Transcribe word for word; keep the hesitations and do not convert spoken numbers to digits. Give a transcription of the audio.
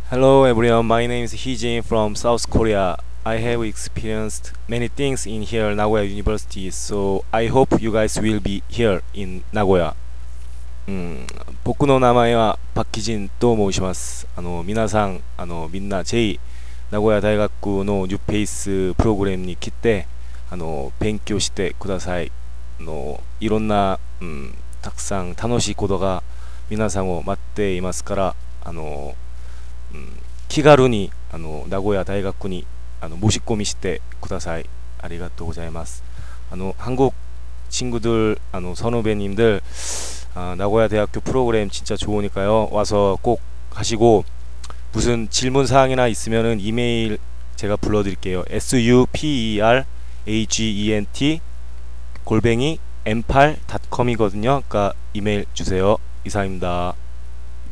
Hello everyone, my name is Heejin from South Korea. I have experienced many things in here Nagoya University, so I hope you guys will be here in Nagoya. うん、僕の名前はパッキジンと申します。あの皆さん、あのみんな J 名古屋大学のニューペースプログラムに来て、あの勉強してください。あのいろんな、うん、たくさん楽しいことが皆さんを待っていますから、あのうん、気軽にあの名古屋大学にあの申し込みしてください。ありがとうございます。あの한국 친구들, 아, 선후배님들, 아, 나고야 대학교 프로그램 진짜 좋으니까요. 와서 꼭 하시고 무슨 질문 사항이나 있으면은 이메일 제가 불러드릴게요. superagent 골뱅이 엠 팔 닷컴이거든요. 그러니까 이메일 주세요. 이상입니다.